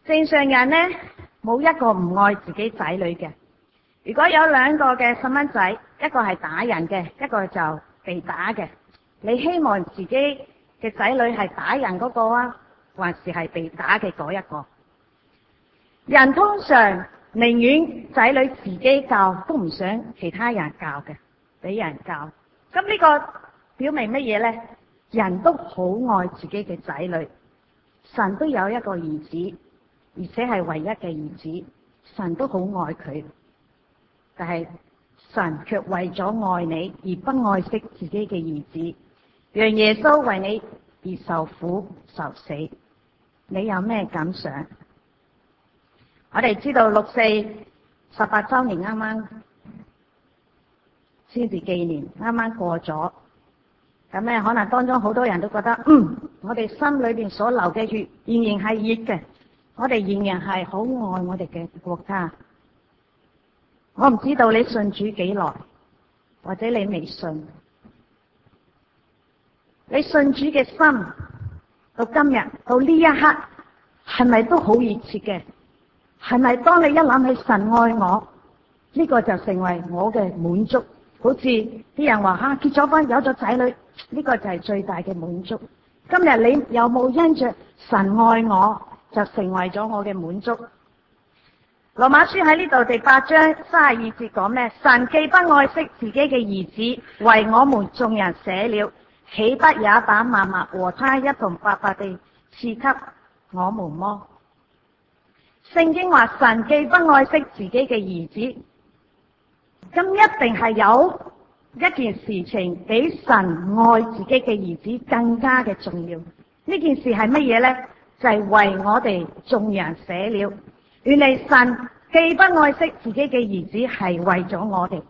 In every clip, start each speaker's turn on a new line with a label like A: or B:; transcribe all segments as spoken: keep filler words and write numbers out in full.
A: 正常人呢，冇一個唔愛自己仔女嘅。如果有兩個嘅細蚊仔，一個係打人嘅，一個就被打嘅，你希望自己嘅仔女係打人嗰個啊，還是係被打嘅嗰一個？人通常寧願仔女自己教，都唔想其他人教嘅，俾人教。咁呢個表明乜嘢呢？人都好愛自己嘅仔女，神都有一個兒子，而且係唯一嘅兒子，神都好愛佢。但係神卻為咗愛你而不愛惜自己嘅兒子，讓耶穌為你而受苦受死。你有咩感想？我哋知道六四十八周年啱啱先至紀念，啱啱過咗。咁咧，可能當中好多人都覺得，嗯，我哋心裏邊所流嘅血仍然係熱嘅，我哋仍然係好愛我哋嘅國家。我唔知道你信主幾耐，或者你未信，你信主嘅心到今日到呢一刻，係咪都好熱切嘅？係咪當你一諗起神愛我，呢個就成為我嘅滿足？好似啲人話吓，結咗婚有咗仔女，呢個就係最大嘅滿足。今日你有冇因着神愛我，就成為咗我嘅滿足？羅馬書喺呢度第八章三十二節講咩？神既不愛惜自己嘅兒子，為我們眾人捨了，豈不也把萬物和他一同白白地賜給我們麼？聖經話神既不愛惜自己嘅兒子，咁一定係有一件事情比神愛自己嘅兒子更加嘅重要。呢件事係乜嘢呢？就係為我哋眾人捨了。原嚟神既不愛惜自己嘅兒子，係為咗我哋。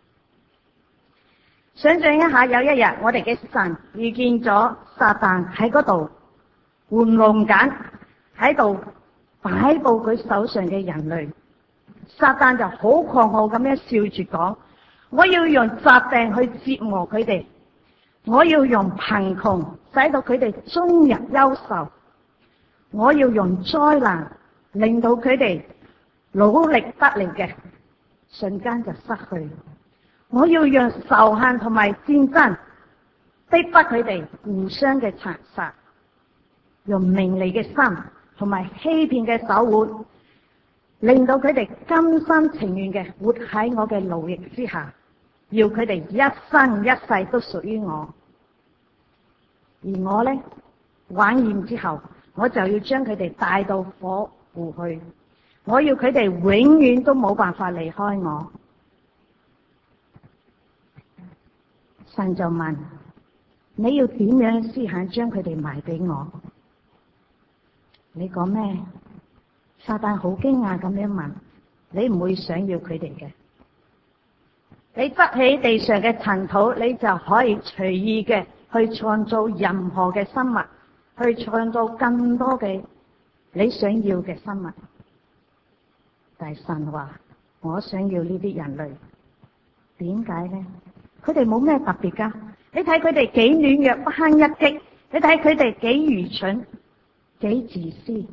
A: 想象一下，有一日我哋嘅神遇見咗撒旦喺嗰度玩弄緊，喺度擺布佢手上嘅人類。撒旦就好狂傲咁樣笑住講：我要用疾病去折磨佢哋，我要用貧窮使到佢哋終日憂愁，我要用災難令到佢哋努力得嚟嘅瞬間就失去，我要讓仇恨同埋戰爭逼迫佢哋互相嘅殘殺，用名利嘅心同埋欺騙嘅手腕，令到佢哋甘心情願嘅活喺我嘅奴役之下，要佢哋一生一世都屬於我。而我呢，玩厭之後，我就要將佢哋帶到火湖去，我要佢哋永遠都冇辦法離開我。神就問：你要點樣思想將佢哋賣俾我？你講咩？撒旦好驚訝咁樣問：你唔會想要佢哋嘅？你執起地上嘅塵土，你就可以隨意嘅去創造任何嘅生物，去創造更多嘅你想要嘅生物。但係神話：我想要呢啲人類。點解呢？佢哋冇咩特別噶。你睇佢哋幾軟弱不堪一擊，你睇佢哋幾愚蠢幾自私。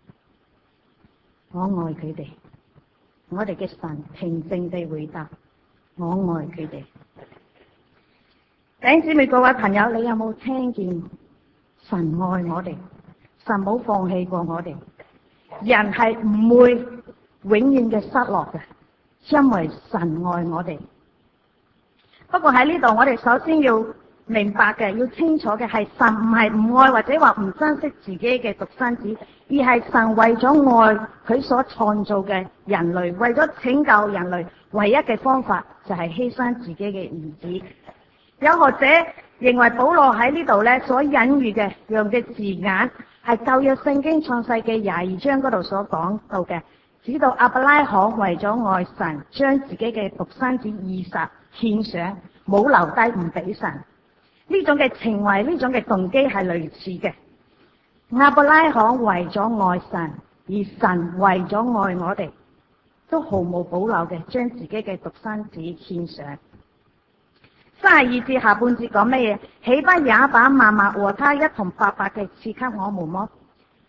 A: 我愛佢哋。我哋嘅神平靜地回答：我愛佢哋。弟兄姊妹各位朋友，你有冇聽見神愛我哋？神冇放棄過我哋。人係唔會永遠嘅失落嘅，因為神愛我哋。不過喺呢度，我哋首先要明白嘅，要清楚嘅係神唔係唔愛或者話唔珍惜自己嘅獨生子，而係神為咗愛佢所創造嘅人類，為咗拯救人類，唯一嘅方法就係犧牲自己嘅兒子。有學者認為保羅喺呢度咧所隱喻嘅用嘅字眼係舊約聖經創世記廿二章嗰度所講到嘅，指到亞伯拉罕為咗愛神，將自己嘅獨生子以撒獻上，冇留低唔俾神。呢種嘅情懷，呢種嘅動機係類似嘅。亞伯拉罕為咗愛神，而神為咗愛我哋，都毫無保留嘅將自己嘅獨生子獻上。三十二節下半節講乜嘢？豈不也把萬物和他一同白白嘅賜給我們麼？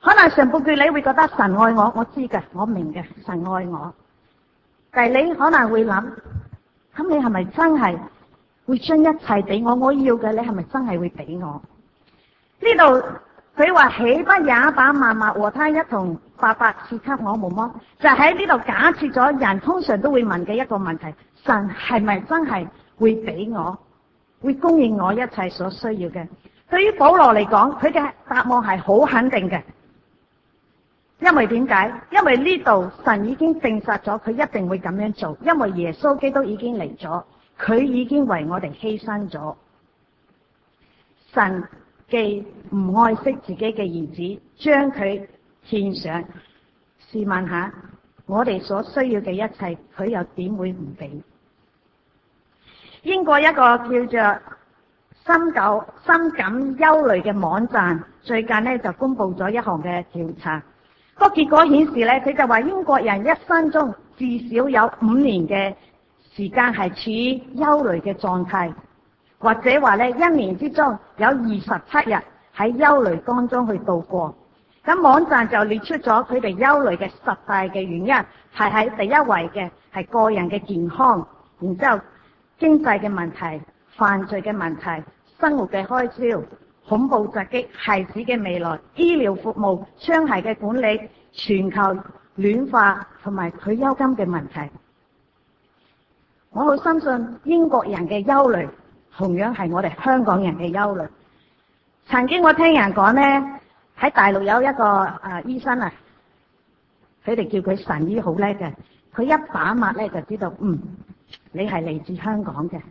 A: 可能上半句你會覺得神愛我，我知嘅，我明嘅，神愛我。但係你可能會諗，咁你係咪真係會將一切俾我？我要嘅，你係咪真係會俾我？呢度佢話豈不也把萬物和他一同白白賜給我們麼？就喺呢度假設咗人通常都會問嘅一個問題：神係咪真係會俾我，會供應我一切所需要嘅？對於保羅嚟講，佢嘅答案係好肯定嘅。因為點解？因為呢度神已經證實咗佢一定會咁樣做，因為耶穌基督已經嚟咗，佢已經為我哋犧牲咗。神既唔愛惜自己嘅兒子，將佢獻上，試問下我哋所需要嘅一切，佢又點會唔俾？英國一個叫做深感深感憂慮嘅網站，最近呢就公布咗一項嘅調查。個結果顯示咧，佢就話英國人一生中至少有五年嘅時間係處於憂慮嘅狀態，或者話咧一年之中有二十七日喺憂慮當中去度過。咁網站就列出咗佢哋憂慮嘅十大嘅原因，係喺第一位嘅係個人嘅健康，然之後經濟嘅問題、犯罪嘅問題、生活嘅開銷、恐怖襲擊、孩子嘅未來、醫療服務、槍械嘅管理、全球暖化同埋退休金嘅問題。我好相信英國人嘅憂慮同樣係我哋香港人嘅憂慮。曾經我聽人講呢，喺大陸有一個啊、呃、醫生啊，佢哋叫佢神醫，好叻嘅，佢一把脈咧就知道，嗯，你係嚟自香港嘅。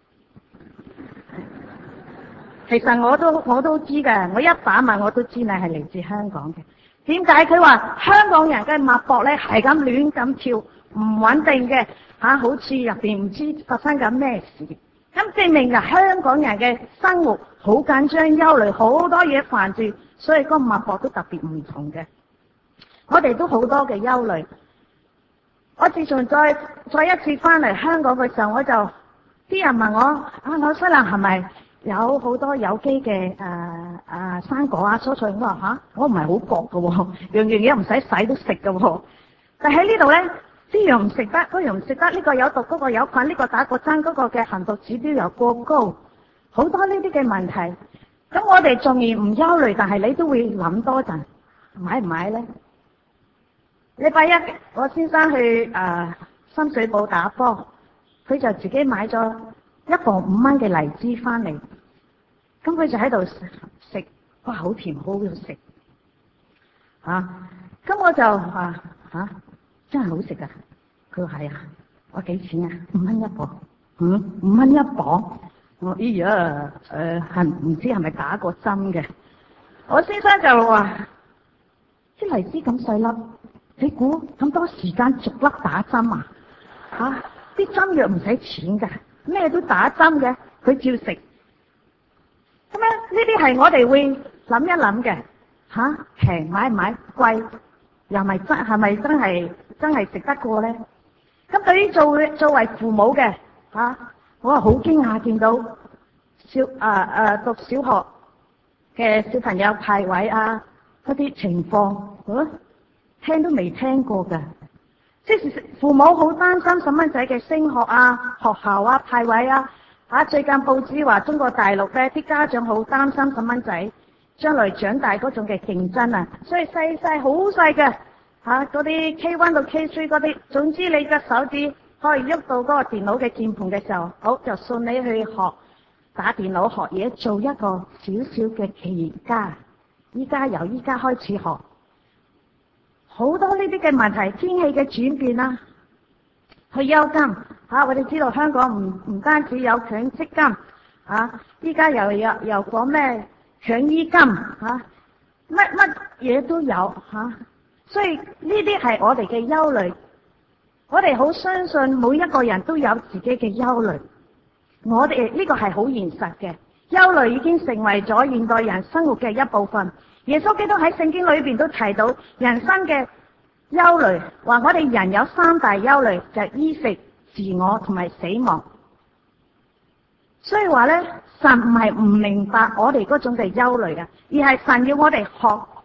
A: 其實我都我都知嘅，我一把脈我都知你係嚟自香港嘅。點解？佢話香港人嘅脈搏咧係咁亂咁跳，唔穩定嘅吓、啊，好似入邊唔知發生緊咩事。咁證明就香港人嘅生活好緊張、憂慮，好多嘢煩住，所以個脈搏都特別唔同嘅。我哋都好多嘅憂慮。我自從再再一次翻嚟香港嘅時候，我就啲人問我啊，紐西蘭係咪有好多有機嘅誒誒生果啊、蔬菜？我話吓，我唔係好覺㗎喎，樣樣嘢唔使洗都食㗎喎。但喺呢度咧，呢樣唔食得，嗰樣唔食得，呢個有毒，嗰個有菌，呢個打過針，嗰個嘅行毒指標又過高，好多呢啲嘅問題。咁我哋仲然唔憂慮，但係你都會諗多陣，買唔買咧？禮拜一我先生去誒、呃、深水埗打波，佢就自己買咗一磅五蚊嘅荔枝翻嚟，咁佢就喺度食，哇，好甜，好好食啊！咁我就話吓、啊，真係好食噶。佢話係啊，我幾錢啊？五蚊一磅，嗯，五蚊一磅。我哎呀，誒係唔知係咪打過針嘅？我先生就話啲荔枝咁細粒，你估咁多時間逐粒打針啊？吓、啊，啲針藥唔使錢噶，咩都打針嘅，佢照食。咁咧呢啲係我哋會諗一諗嘅。吓、啊，平買唔買？貴又咪真係咪真係真係食得過咧？咁對於做作為父母嘅吓、啊，我係好驚訝見到小啊啊讀小學嘅小朋友派位啊嗰啲情況，啊聽都未聽過噶。即係父母好擔心細蚊仔嘅升學啊、學校啊、派位啊。啊，最近報紙話中國大陸咧啲家長好擔心細蚊仔將來長大嗰種嘅競爭啊，所以細細好細嘅吓嗰啲 K 一到 K 三嗰啲，總之你嘅手指可以喐到嗰個電腦嘅鍵盤嘅時候，好就送你去學打電腦學嘢，做一個小小嘅企業家。依家由依家開始學，好多呢啲嘅問題，天氣嘅轉變啦，退休金吓、啊，我哋知道香港唔唔單止有強積金吓，依家又有又講咩強醫金吓，乜乜嘢都有吓、啊，所以呢啲係我哋嘅憂慮。我哋好相信每一個人都有自己嘅憂慮，我哋呢個係好現實嘅。憂慮已經成為咗現代人生活嘅一部分。耶穌基督喺聖經裏邊都提到人生嘅憂慮，話我哋人有三大憂慮，就係衣食、自我同埋死亡。所以話咧，神唔係唔明白我哋嗰種嘅憂慮嘅，而係神要我哋學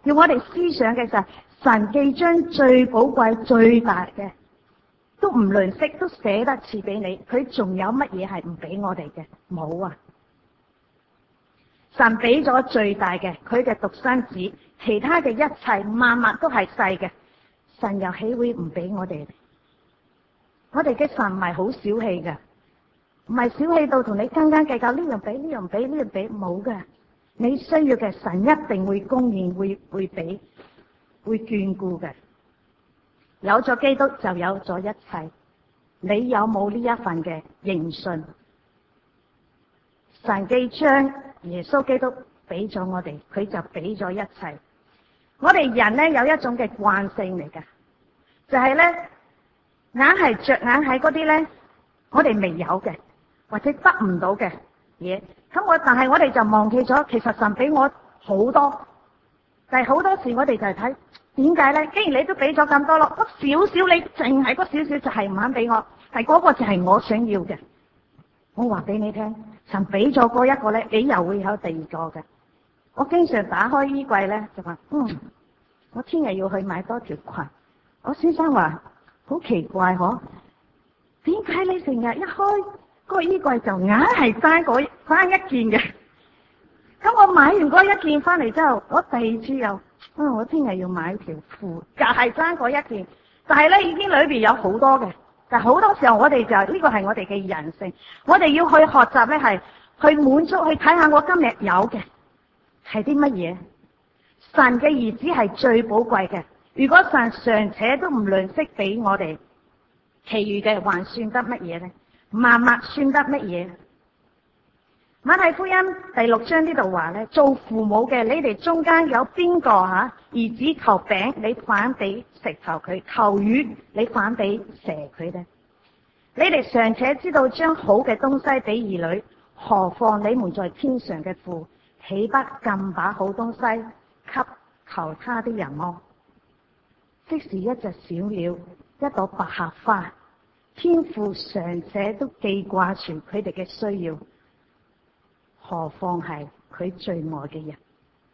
A: 要我哋思想嘅就係神既將最寶貴、最大嘅都唔吝嗇，都捨得賜俾你，佢仲有乜嘢係唔俾我哋嘅？冇啊！神俾咗最大嘅，佢嘅獨生子，其他嘅一切萬物都係細嘅，神又豈會唔俾我哋？我哋嘅神唔係好小氣嘅，唔係小氣到同你斤斤計較，呢樣俾呢樣俾呢樣俾，冇嘅。你需要嘅神一定會供應，會會俾，會眷顧嘅。有咗基督就有咗一切。你有冇呢一份嘅認信？神既將耶穌基督俾咗我哋，佢就俾咗一切。我哋人咧有一種嘅慣性嚟嘅，就係咧硬係着眼喺嗰啲咧我哋未有嘅或者得唔到嘅嘢。咁我但係我哋就忘記咗，其實神俾我好多，但係好多時我哋就係睇點解咧？既然你都俾咗咁多咯，嗰少少你淨係嗰少少就係唔肯俾我，係嗰個就係我想要嘅。我話俾你聽，神俾咗嗰一個咧，你又會有第二個嘅。我經常打開衣櫃咧，就話嗯，我聽日要去買多條裙。我先生話好奇怪嗬，點解你成日一開個衣櫃就硬係爭嗰爭一件嘅？咁我買完嗰一件翻嚟之後，我第二次又嗯，我聽日要買條褲，又係爭嗰一件，但係咧已經裏邊有好多嘅。但好多時候我哋就呢個係我哋嘅人性，我哋要去學習咧，係去滿足，去睇下我今日有嘅係啲乜嘢。神嘅兒子係最寶貴嘅，如果神尚且都唔吝嗇俾我哋，其餘嘅還算得乜嘢呢？萬物算得乜嘢？馬太福音第六章呢度話咧，做父母嘅，你哋中間有邊個吓兒子求餅，你反俾石頭佢；求魚，你反俾蛇佢呢？你哋尚且知道將好嘅東西俾兒女，何況你們在天上嘅父，豈不更把好東西給求他的人麼？即是一隻小鳥，一朵百合花，天父尚且都記掛住佢哋嘅需要，何況係佢最愛嘅人？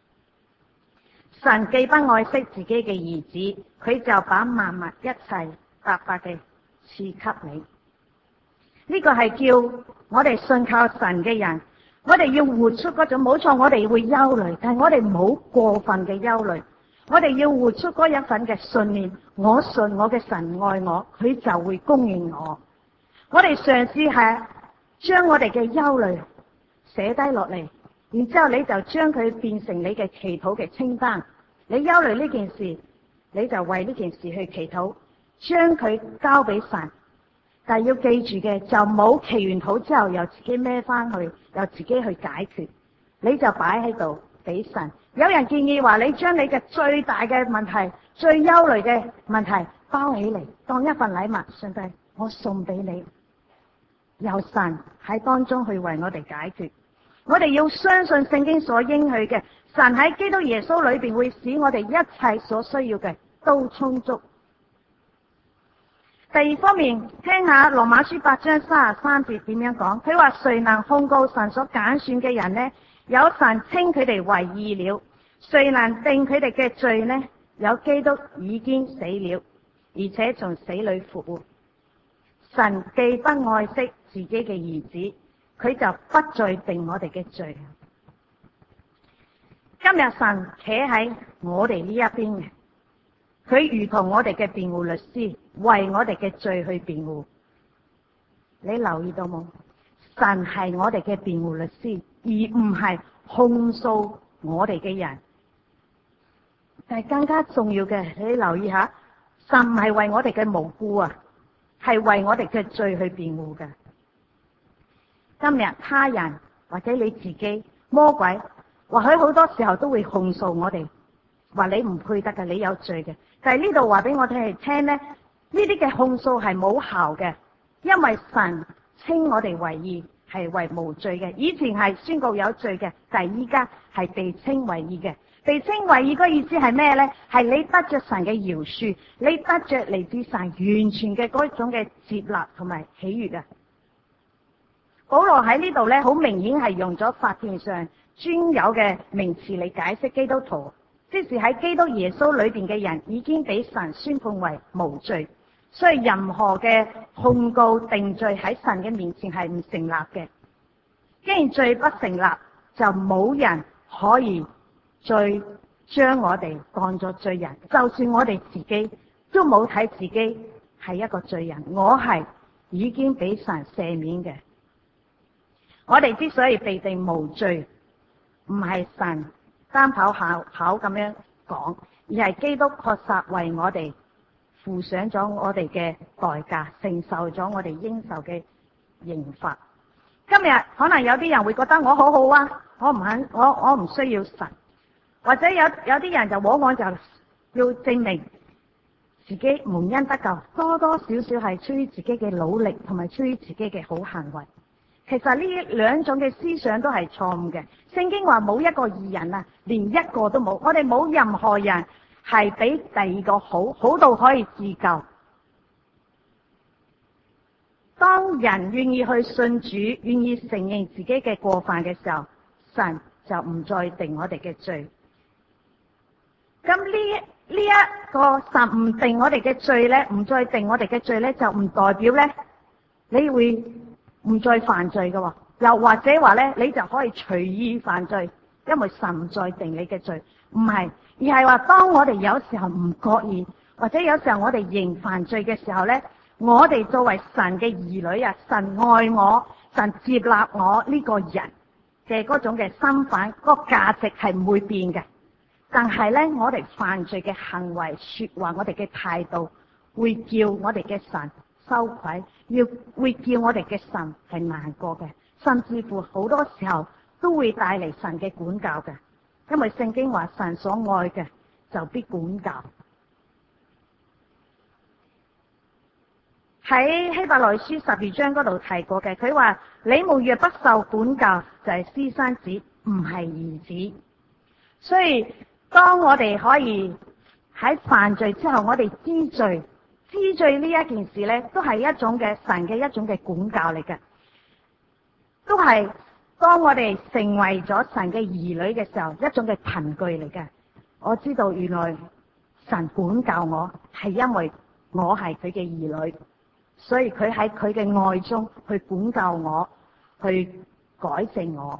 A: 神既不愛惜自己嘅兒子，佢就把萬物一切白白嘅賜給你。呢個係叫我哋信靠神嘅人，我哋要活出嗰種，冇錯，我哋會憂慮，但係我哋冇過分嘅憂慮。我哋要活出嗰一份嘅信念，我信我嘅神愛我，佢就會供應我。我哋嘗試係將我哋嘅憂慮寫低落嚟，然之後你就將佢變成你嘅祈禱嘅清單。你憂慮呢件事，你就為呢件事去祈禱，將佢交俾神。但係要記住嘅，就冇祈完禱之後又自己孭翻去，又自己去解決，你就擺喺度俾神。有人建議話，你將你嘅最大嘅問題、最憂慮嘅問題包起嚟，當一份禮物，上帝，我送俾你，由神喺當中去為我哋解決。我哋要相信聖經所應許嘅，神喺基督耶穌裏邊會使我哋一切所需要嘅都充足。第二方面，聽下羅馬書八章三十三節點樣講。佢話，誰能控告神所揀選嘅人呢？有神稱佢哋為義了。誰能定佢哋嘅罪呢？有基督已經死了，而且從死裏復活。神既不愛惜自己嘅兒子，佢就不再定我哋嘅罪。今日神企喺我哋呢一邊嘅，佢如同我哋嘅辯護律師，為我哋嘅罪去辯護。你留意到冇？神係我哋嘅辯護律師，而唔係控訴我哋嘅人。但係更加重要嘅，你留意下，神唔係為我哋嘅無辜啊，係為我哋嘅罪去辯護嘅。今日他人或者你自己，魔鬼或許好多時候都會控訴我哋，話你唔配得嘅，你有罪嘅。但係呢度話俾我哋聽咧，呢啲嘅控訴係冇效嘅，因為神稱我哋為義，係為無罪嘅。以前係宣告有罪嘅，但係依家係被稱為義嘅。被稱為義個意思係咩咧？係你得着神嘅饒恕，你得着嚟自神完全嘅嗰種嘅接納同埋喜悅啊！保羅喺呢度咧，好明顯係用咗法庭上專有嘅名詞嚟解釋基督徒。 即是喺基督耶穌裏邊嘅人已經俾神宣判為無罪，所以任何嘅控告定罪喺神嘅面前係唔成立嘅。既然罪不成立，就冇人可以再將我哋當作罪人。就算我哋自己都冇睇自己係一個罪人，我係已經俾神赦免嘅。我哋之所以被定無罪，唔係神單口口口咁樣講，而係基督確實為我哋付上咗我哋嘅代價，承受咗我哋應受嘅刑罰。今日可能有啲人會覺得我好好啊，我唔肯，我我唔需要神，或者有有啲人就往往就要證明自己蒙恩得救，多多少少係出於自己嘅努力同埋出於自己嘅好行為。其實呢兩種嘅思想都係錯誤嘅。聖經話冇一個義人啊，連一個都冇。我哋冇任何人係比第二個好，好到可以自救。當人願意去信主，願意承認自己嘅過犯嘅時候，神就唔再定我哋嘅罪。咁呢呢一個神唔定我哋嘅罪咧，唔再定我哋嘅罪咧，就唔代表咧你會唔再犯罪嘅。又或者話咧，你就可以隨意犯罪，因為神唔再定你嘅罪。唔係，而係話當我哋有時候唔覺意，或者有時候我哋仍犯罪嘅時候咧，我哋作為神嘅兒女啊，神愛我，神接納我呢個人嘅嗰種嘅身份，個價值係唔會變嘅。但係咧，我哋犯罪嘅行為、說話，我哋嘅態度，會叫我哋嘅神羞愧，要會叫我哋嘅神係難過嘅，甚至乎好多時候都會帶嚟神嘅管教嘅。因為聖經話神所愛嘅就必管教。喺希伯來書十二章嗰度提過嘅，佢話你們若不受管教，就係私生子，唔係兒子。所以當我哋可以喺犯罪之後，我哋知罪，知罪呢一件事咧，都係一種嘅神嘅一種嘅管教嚟嘅，都係當我哋成為咗神嘅兒女嘅時候，一種嘅憑據嚟嘅。我知道原來神管教我係因為我係佢嘅兒女。所以佢喺佢嘅愛中去管教我，去改正我。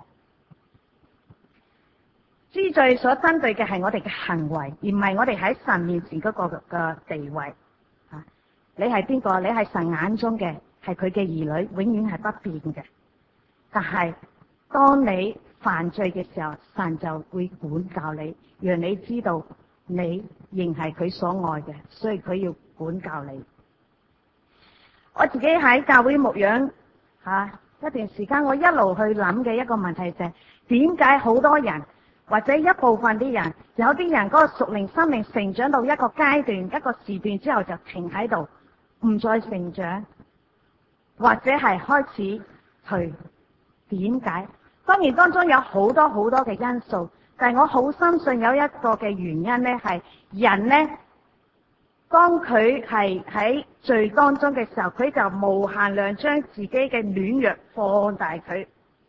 A: 知罪所針對嘅係我哋嘅行為，而唔係我哋喺神面前嗰個嘅地位。啊，你係邊個？你係神眼中嘅，係佢嘅兒女，永遠係不變嘅。但係當你犯罪嘅時候，神就會管教你，讓你知道你仍係佢所愛嘅，所以佢要管教你。我自己喺教會牧養吓一段時間，我一路去諗嘅一個問題就係點解好多人或者一部分啲人，有啲人嗰個屬靈生命成長到一個階段、一個時段之後就停喺度，唔再成長，或者係開始去點解？當然當中有好多好多嘅因素，但係我好深信有一個嘅原因咧，係人咧。當佢係喺罪當中嘅時候，佢就無限量將自己嘅軟弱放大佢，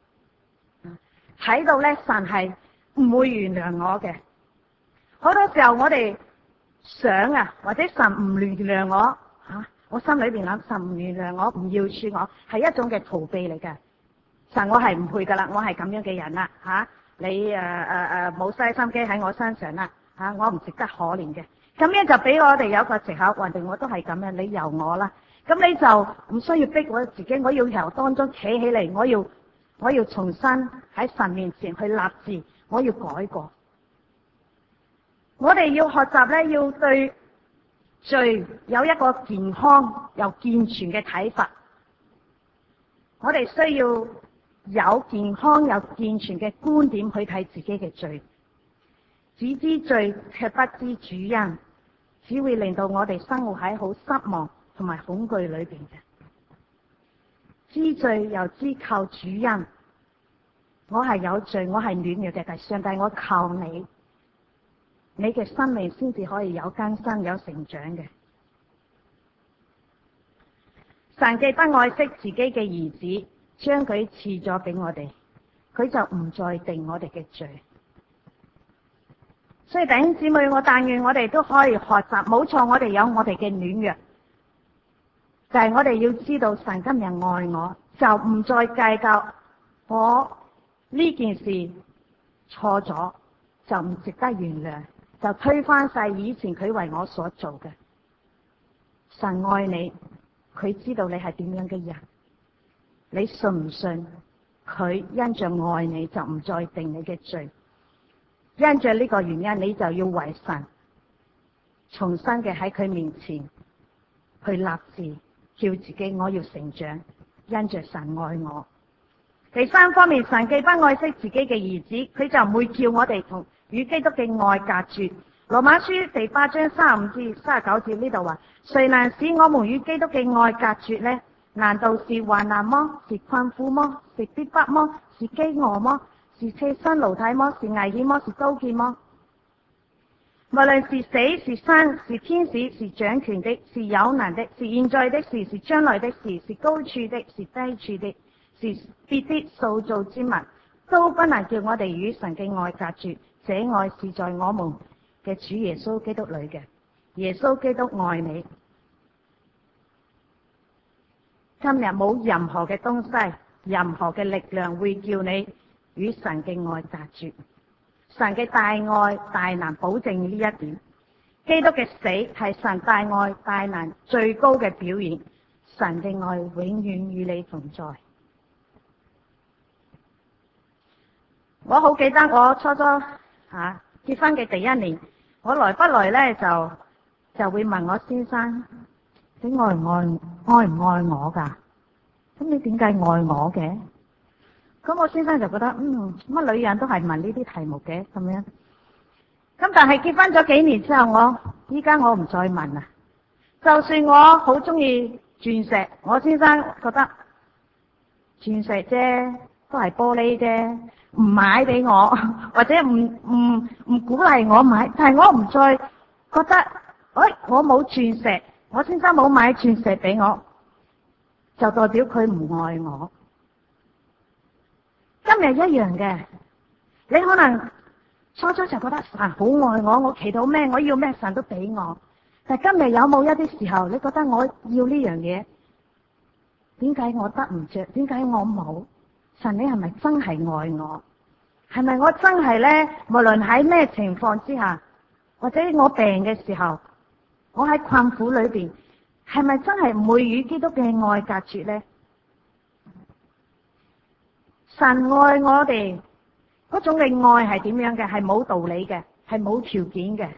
A: 睇到咧神係唔會原諒我嘅。好多時候我哋想啊，或者神唔原諒我吓、啊，我心裏邊諗神唔原諒我，唔要恕我，係一種嘅逃避嚟嘅。神我係唔配噶啦，我係咁樣嘅人啦吓、啊，你誒誒誒冇嘥心機喺我身上啦吓、啊，我唔值得可憐嘅。咁樣就俾我哋有個藉口，還定我都係咁樣，你由我啦。咁你就唔需要逼我自己，我要由當中企起嚟，我要我要重新喺神面前去立志，我要改過。我哋要學習咧，要對罪有一個健康又健全嘅睇法。我哋需要有健康又健全嘅觀點去睇自己嘅罪。只知罪卻不知主恩，只會令到我哋生活喺好失望同埋恐懼裏邊嘅。知罪又知靠主恩，我係有罪，我係軟弱嘅，但上帝我靠你，你嘅生命先至可以有更新有成長嘅。神既不愛惜自己嘅兒子，將佢賜咗俾我哋，佢就唔再定我哋嘅罪。 所以弟兄姊妹，我但願我哋都可以學習，冇錯，我哋有我哋嘅軟弱，但係我哋要知道神今日愛我，就唔再計較我呢件事錯咗，就唔值得原諒，就推翻晒以前佢為我所做嘅。神愛你，佢知道你係點樣嘅人，你信唔信？佢因着愛你就唔再定你嘅罪，因着呢個原因，你就要為神重新嘅喺佢面前去立志，叫自己我要成長，因着神愛我。第三方面，神既不愛惜自己嘅兒子，佢就唔會叫我哋同與基督嘅愛隔絕。羅馬書第八章三十五至三十九節呢度話：誰能使我們與基督嘅愛隔絕呢？難道是患難麼？是困苦麼？是逼迫麼？是飢餓麼？是赤身露體麼？是危險麼？是刀劍麼？無論是死是生，是天使，是掌權的，是有能的，是現在的事，是將來的事，是高處的，是低處的，是別的塑造之物，都不能叫我哋與神嘅愛隔絕。這愛是在我們嘅主耶穌基督裏嘅。耶穌基督愛你。今日冇任何嘅東西，任何嘅力量會叫你與神嘅愛隔絕。神嘅大愛大能保證呢一點。基督嘅死係神大愛大能最高嘅表現。神嘅愛永遠與你同在。我好記得我初初啊結婚嘅第一年，我來不來咧就就會問我先生：你愛唔愛愛唔愛我噶？咁你點解愛我嘅？咁我先生就覺得，嗯，乜女人都係問呢啲題目嘅咁樣。咁但係結婚咗幾年之後，我依家我唔再問啦。就算我好中意鑽石，我先生覺得鑽石啫，都係玻璃啫，唔買俾我，或者唔唔唔鼓勵我買。但係我唔再覺得，哎，我冇鑽石，我先生冇買鑽石俾我，就代表佢唔愛我。今日一樣嘅，你可能初初就覺得神好愛我，我祈禱咩，我要咩神都俾我。但係今日有冇一啲時候，你覺得我要呢樣嘢，點解我得唔着？點解我冇？神你係咪真係愛我？係咪我真係咧？無論喺咩情況之下，或者我病嘅時候，我喺困苦裏邊，係咪真係唔會與基督嘅愛隔絕咧？神愛我哋嗰種嘅愛係點樣嘅？係冇道理嘅，係冇條件嘅。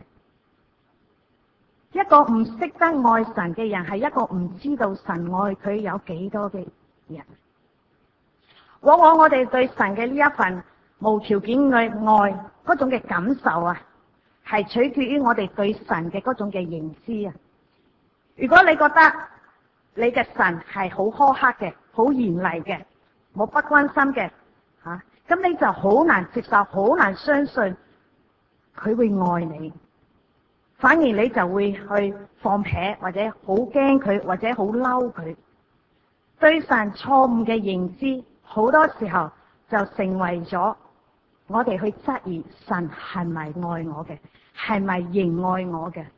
A: 一個唔識得愛神嘅人，係一個唔知道神愛佢有幾多嘅人。往往我哋對神嘅呢一份無條件嘅愛嗰種嘅感受啊，係取決於我哋對神嘅嗰種嘅認知啊。如果你覺得你嘅神係好苛刻嘅、好嚴厲嘅、冇不關心嘅吓，咁、啊、你就好難接受、好難相信佢會愛你，反而你就會去放屁，或者好驚佢，或者好嬲佢。對神錯誤嘅認知，好多時候就成為咗我哋去質疑神係咪愛我嘅，係咪仍愛我嘅。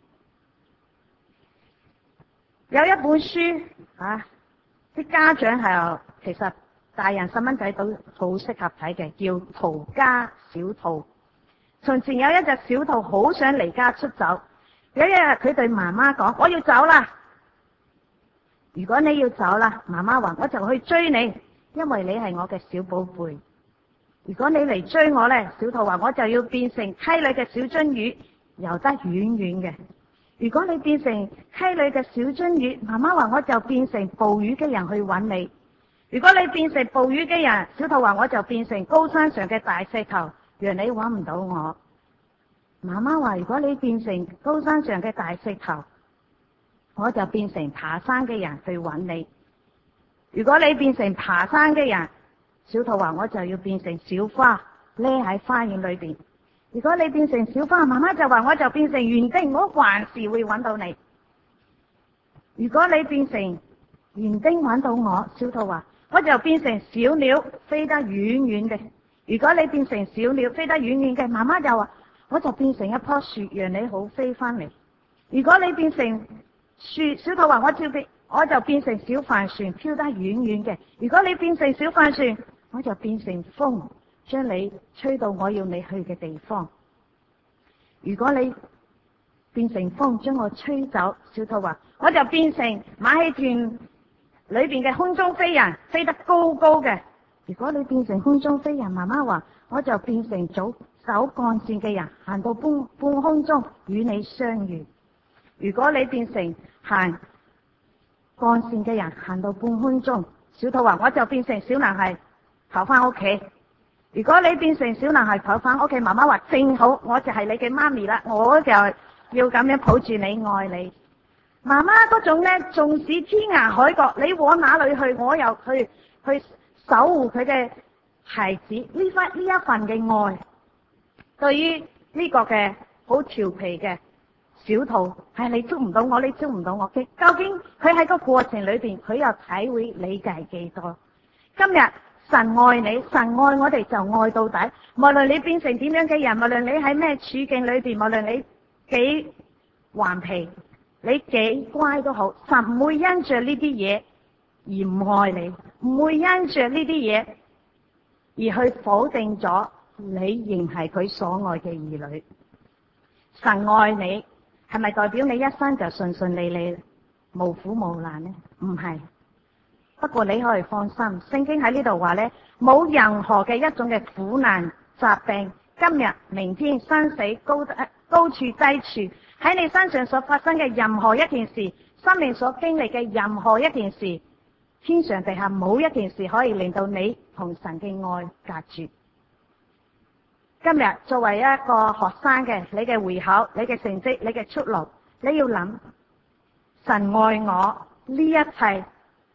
A: 有一本書啊，啲家長係其實大人細蚊仔都好適合睇嘅，叫《逃家小兔》。從前有一隻小兔好想離家出走，有一日佢對媽媽講：我要走啦！如果你要走啦，媽媽話我就去追你，因為你係我嘅小寶貝。如果你嚟追我呢，小兔話我就要變成溪裏嘅小鱒魚，游得遠遠嘅。如果你變成溪裏嘅小鱒魚，媽媽話我就變成捕魚嘅人去揾你。如果你變成捕魚嘅人，小兔話我就變成高山上嘅大石頭，讓你揾唔到我。媽媽話如果你變成高山上嘅大石頭，我就變成爬山嘅人去揾你。如果你變成爬山嘅人，小兔話我就要變成小花，匿喺花園裏邊。如果你變成小花，媽媽就話我就變成園丁，我還是會揾到你。如果你變成園丁揾到我，小兔話我就變成小鳥，飛得遠遠嘅。如果你變成小鳥飛得遠遠嘅，媽媽就話我就變成一棵樹，讓你好飛翻嚟。如果你變成樹，小兔話我照變，我就變成小帆船，飄得遠遠嘅。如果你變成小帆船，我就變成風，將你吹到我要你去嘅地方。如果你變成風，將我吹走，小兔話我就變成馬戲團裏邊嘅空中飛人，飛得高高嘅。如果你變成空中飛人，媽媽話我就變成走走幹線嘅人，行到半半空中與你相遇。如果你變成行幹線嘅人，行到半空中，小兔話我就變成小男孩跑翻屋企。如果你變成小男孩跑翻屋企，媽媽話正好，我就係你嘅媽咪啦，我就要咁樣抱住你，愛你。媽媽嗰種呢，縱使天涯海角，你往哪裏去，我又去去守護佢嘅孩子。呢份呢一份嘅愛，對於呢個嘅好調皮嘅小兔，係你捉唔到我，你捉唔到我嘅。究竟佢喺個過程裏邊，佢又體會理解幾多？今日神愛你，神愛我哋就愛到底。無論你變成點樣嘅人，無論你喺咩處境裏邊，無論你幾頑皮，你幾乖都好，神唔會因着呢啲嘢而唔愛你，唔會因着呢啲嘢而去否定咗你仍係佢所愛嘅兒女。神愛你係咪代表你一生就順順利利、無苦無難呢？唔係。不過你可以放心，聖經喺呢度話呢，冇任何嘅一種嘅苦難、疾病、今日、明天、生死、高高處低處，喺你身上所發生嘅任何一件事，生命所經歷嘅任何一件事，天上地下冇一件事可以令到你同神嘅愛隔絕。今日作為一個學生嘅，你嘅會考、你嘅成績、你嘅出路，你要諗，神愛我，呢一切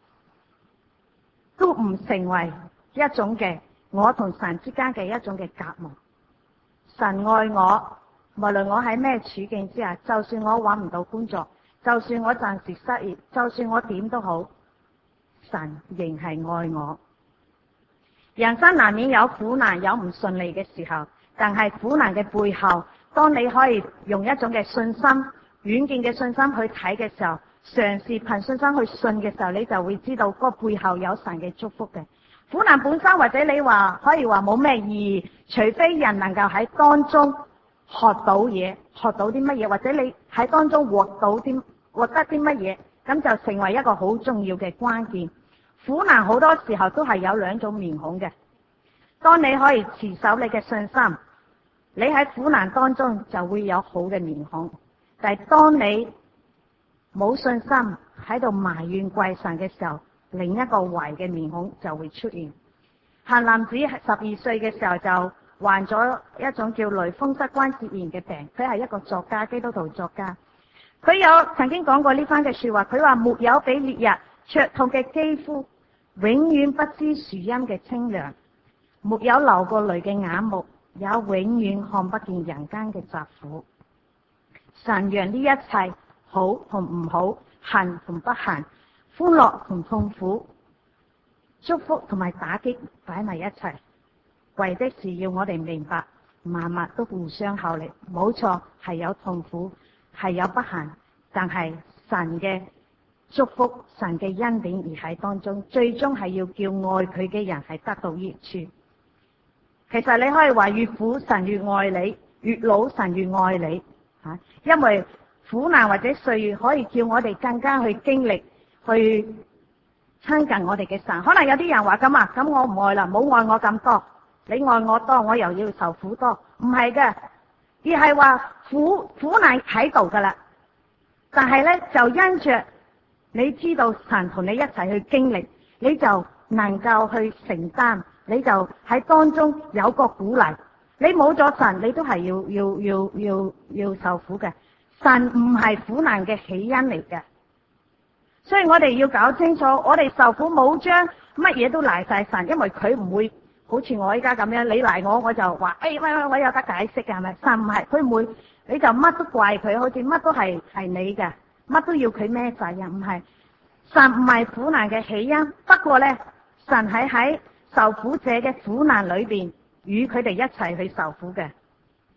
A: 都唔成為一種嘅我同神之間嘅一種嘅隔膜。神愛我，無論我喺咩處境之下，就算我搵唔到工作，就算我暫時失業，就算我點都好，神仍係愛我。人生難免有苦難，有唔順利嘅時候，但係苦難嘅背後，當你可以用一種嘅信心、遠見嘅信心去睇嘅時候，嘗試憑信心去信嘅時候，你就會知道嗰背後有神嘅祝福嘅。苦難本身或者你話可以話冇咩意義，除非人能夠喺當中學到嘢，學到啲乜嘢，或者你喺當中獲到啲獲得啲乜嘢，咁就成為一個好重要嘅關鍵。苦難好多時候都係有兩種面孔嘅。當你可以持守你嘅信心，你喺苦難當中就會有好嘅面孔。但係當你冇信心喺度埋怨貴神嘅時候，另一個壞嘅面孔就會出現。閒男子十二歲嘅時候就患咗一種叫類風濕關節炎嘅病，佢係一個作家，基督徒作家。佢有曾經講過呢番嘅說話，佢話沒有比烈日灼痛嘅肌膚，永遠不知樹蔭嘅清涼，沒有流過淚嘅眼目，也永遠看不見人間嘅疾苦。神讓呢一切好同唔好，幸同不幸，歡樂同痛苦，祝福同埋打擊擺埋一齊，為的是要我哋明白萬物都互相效力。冇錯，係有痛苦，係有不幸，但係神嘅祝福、神嘅恩典而喺當中，最終係要叫愛佢嘅人係得到益處。其實你可以話越苦神越愛你，越老神越愛你吓，因為苦難或者歲月可以叫我哋更加去經歷，去親近我哋嘅神。可能有啲人話咁啊，咁我唔愛啦，冇愛我咁多，你愛我多，我又要受苦多。唔係嘅，而係話苦苦難喺度噶啦，但係咧就因着你知道神同你一齊去經歷，你就能夠去承擔，你就喺當中有個鼓勵。你冇咗神，你都係要要要要要受苦嘅。神唔係苦難嘅起因嚟嘅，所以我哋要搞清楚，我哋受苦冇將乜嘢都賴晒神，因為佢唔會好似我依家咁樣，你賴我我就話，哎喂喂，我有得解釋嘅係咪？神唔係，佢唔會，你就乜都怪佢，好似乜都係係你嘅，乜都要佢孭責任，唔係。神唔係苦難嘅起因，不過咧，神係喺受苦者嘅苦難裏邊與佢哋一齊去受苦嘅。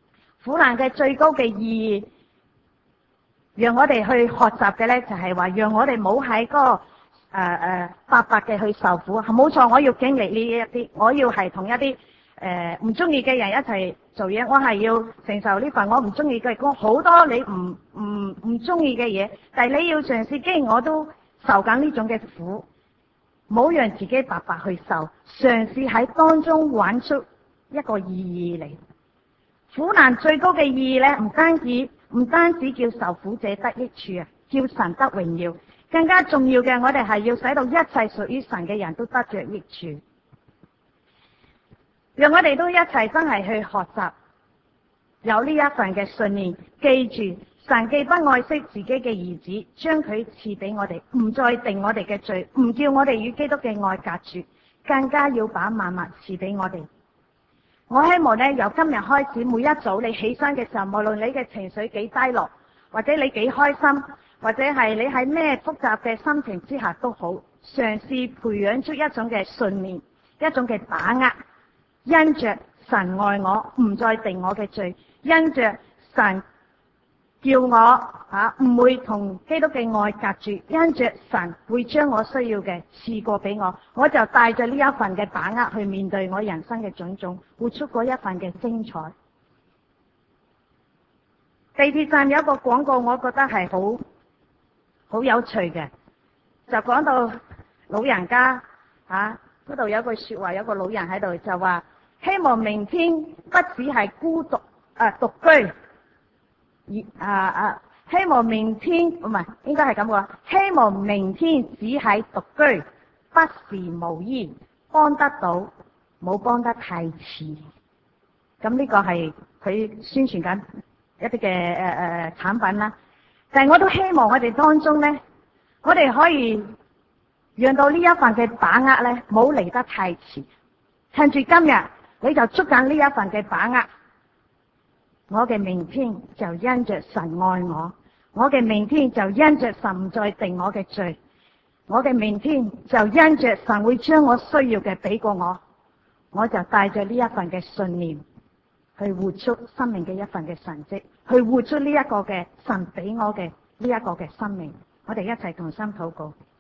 A: 苦難嘅最高嘅意義，讓我哋去學習嘅咧，就係話讓我哋冇喺嗰個誒誒、呃、白白嘅去受苦。冇錯，我要經歷呢一啲，我要係同一啲誒唔中意嘅人一齊做嘢，我係要承受呢份我唔中意嘅工，好多你唔唔唔中意嘅嘢，但係你要嘗試，既然我都受緊呢種嘅苦，冇讓自己白白去受，嘗試喺當中揾出一個意義嚟。苦難最高嘅意義咧，唔單止唔單止叫受苦者得益處啊，叫神得榮耀，更加重要嘅，我哋係要使到一切屬於神嘅人都得着益處。讓我哋都一齊真係去學習，有呢一份嘅信念，記住神既不愛惜自己嘅兒子，將佢賜俾我哋，唔再定我哋嘅罪，唔叫我哋與基督嘅愛隔絕，更加要把萬物賜俾我哋。我希望咧，由今日開始，每一早你起身嘅時候，無論你嘅情緒幾低落，或者你幾開心，或者係你喺咩複雜嘅心情之下都好，嘗試培養出一種嘅信念，一種嘅把握。因着神愛我，唔再定我嘅罪；因着神叫我啊，唔會同基督嘅愛隔絕；因着神會將我需要嘅賜過俾我，我就帶着呢一份嘅把握去面對我人生嘅種種，活出嗰一份嘅精彩。地鐵站有一個廣告，我覺得係好好有趣嘅，就講到老人家啊，嗰度有句說話，有個老人喺度就話。希望明天不只係孤獨啊獨居，而啊啊希望明天唔係應該係咁講，希望明天只係獨居，不是無依，幫得到，冇幫得太遲。咁呢個係佢宣傳緊一啲嘅誒誒產品啦。但係我都希望我哋當中咧，我哋可以讓到呢一份嘅把握咧，冇嚟得太遲，趁住今日。你就捉緊呢一份嘅把握，我嘅明天就因着神愛我，我嘅明天就因着神唔再定我嘅罪，我嘅明天就因着神會將我需要嘅俾過我，我就帶着呢一份嘅信念去活出生命嘅一份嘅神蹟，去活出呢一個嘅神俾我嘅呢一個嘅生命。我哋一齊同心禱告。